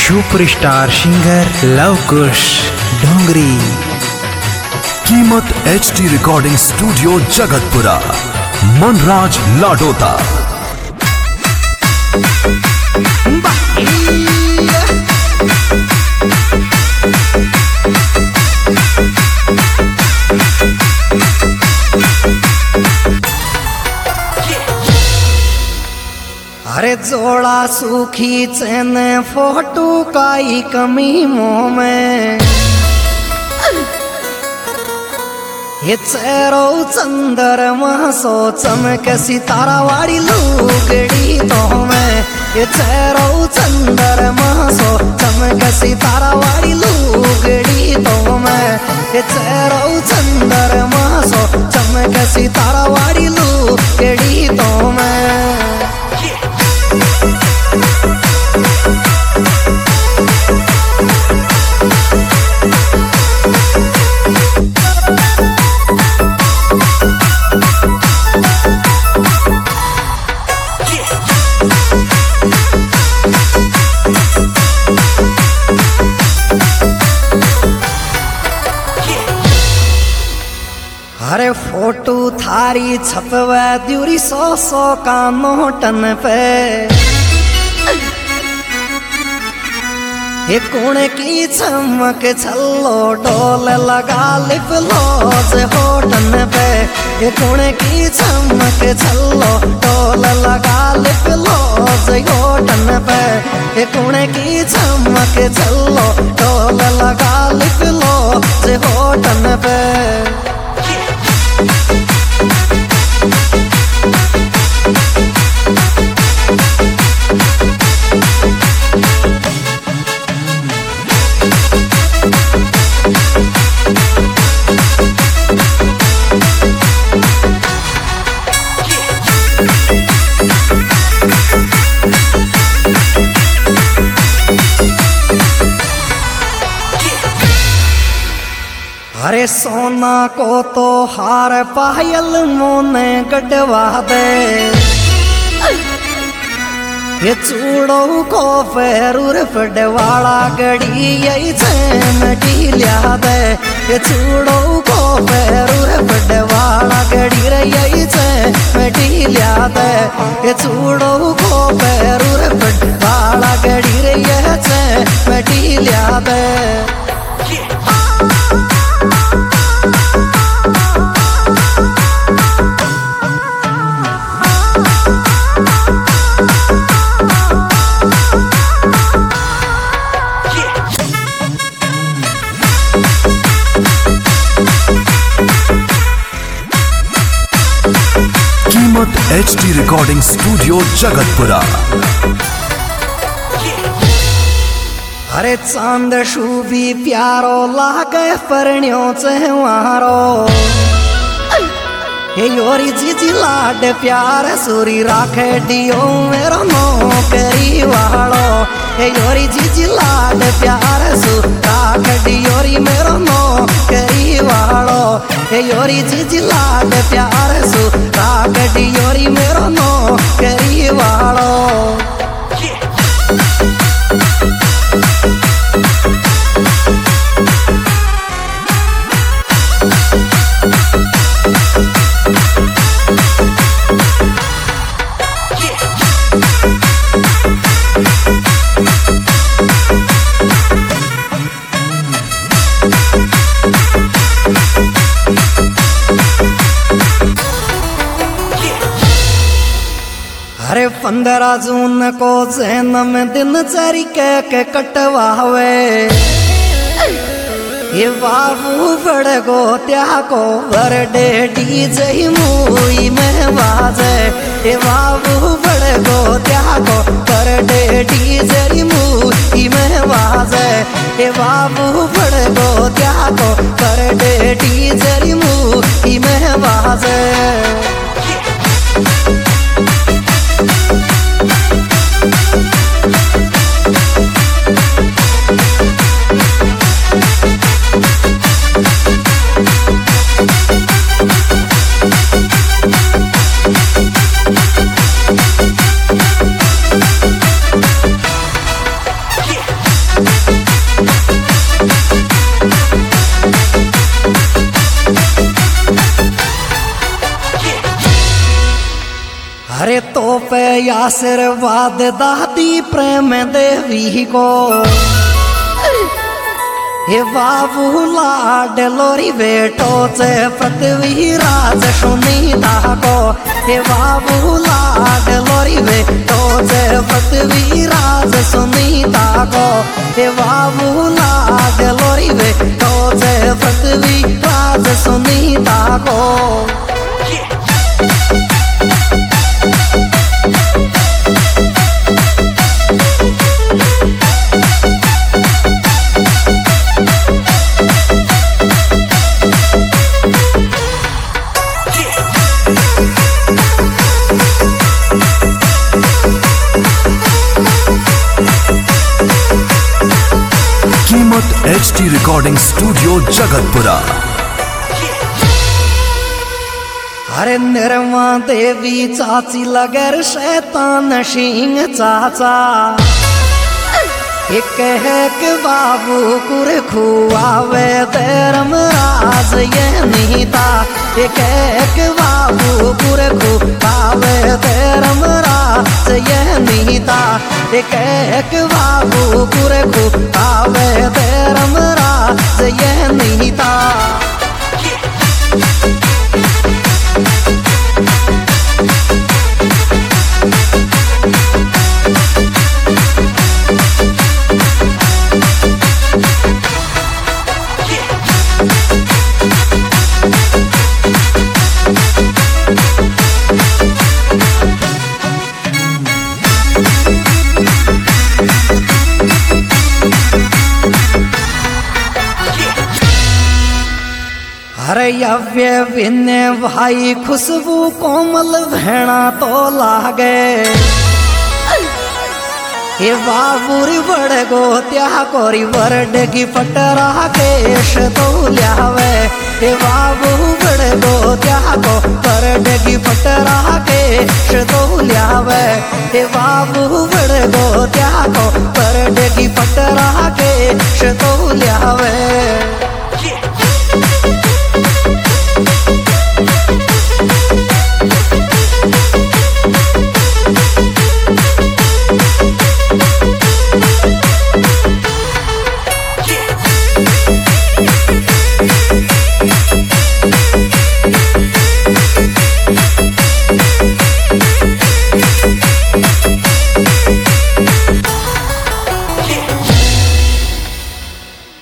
Superstar singer Lavkush Dongri. कीमत HD recording studio Jagatpura, Manraj Ladota. अरे जोड़ा सूखी चैन फोटो काई कमी मुँह में, ये चेहरो चंद्रमा सो चमक सितारा वाली लुगड़ी तो में, ये चेहरो चंद्रमा सो चमक सितारा वाली लुगड़ी तो में, ये चेहरो चंद्रमा सो चमक सितारा वाली लुगड़ी तो में। अरे फोटो थारी छपवा दूरी 100 का नोटन पे, ये कौन की चमक छल्लो डोल लगा लिप लोज होटन पे, ये कौन की चमक छल्लो डोल लगा लिप लोज होटन पे, ये कौन की चमक छल्लो डोल लगा लिप लोज होटन पे। अरे सोना को तो हार पायल मोने गढ़वा दे, ये चूड़ों को फेरूर फटवाड़ा गड़ी यही चैमटी लिया दे, ये चूड़ों को फेरूर फटवाड़ा गड़ी रे यही चैमटी लिया दे, ये चूड़ों को फेरूर फटवाड़ा गड़ी रे यही चैमटी लिया दे। कीमत HD रिकॉर्डिंग स्टूडियो जगतपुरा। अरे चांद शूबी प्यारो लागे परण्यो चहवारो, हे योरी जीजी लाड प्यार सूरी राखे दियो मेरो नौकरी वालो, हे योरी जीजी लाड प्यार सूरी राखे दियोरी मेरो नौकरी वालो, हे योरी जीजी लाड प्यार सूरी राखे दियोरी मेरो नौकरी वालो। अरे 15 जून को जन्म दिन चरी के कटवावे, ये बाबू बड़ गो त्या को बर्थडे डीजे मुई में बाजे, ये बाबू बड़ गो त्या को बर्थडे डीजे मुई में बाजे, ये बाबू बड़ गो त्या को बर्थडे डीजे मुई में बाजे। अरे आशीर्वाद दादी प्रेम देवी को हे बाबू लाड लोरी बेटो से पृथ्वीराज सुनीता को हे बाबू लाड लोरी बेटो से पृथ्वीराज सुनीता को हे बाबू लाड लोरी बेटो से पृथ्वीराज सुनीता को कीमत HD रिकॉर्डिंग स्टूडियो जगतपुरा। अरे निर्मा देवी चाची लगेर शैतान सिंह चाचा एक बाबू कुर खुआवे धर्मराज ये नीता एक बाबू कुर खुआवे धर्मराज ये नीता एक बाबू कुर खुआवे धर्मराज ये नीता अरे यव्य विन्य भाई खुशबू कोमल भेणा तो लागे हे बाबूरी बड़ गो त्या कोरी बरड की पटरा केश तो लियावे हे बाबू बड़ गो त्या को बरड की पटरा केश तो लियावे हे बाबू बड़ गो त्या